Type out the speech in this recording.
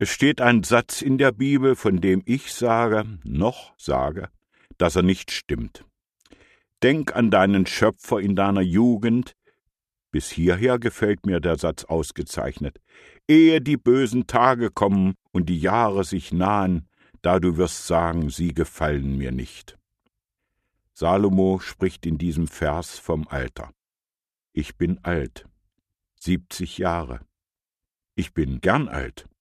Es steht ein Satz in der Bibel, von dem ich sage, dass er nicht stimmt. Denk an deinen Schöpfer in deiner Jugend. Bis hierher gefällt mir der Satz ausgezeichnet. Ehe die bösen Tage kommen und die Jahre sich nahen, da du wirst sagen, sie gefallen mir nicht. Salomo spricht in diesem Vers vom Alter. Ich bin alt, 70 Jahre. Ich bin gern alt.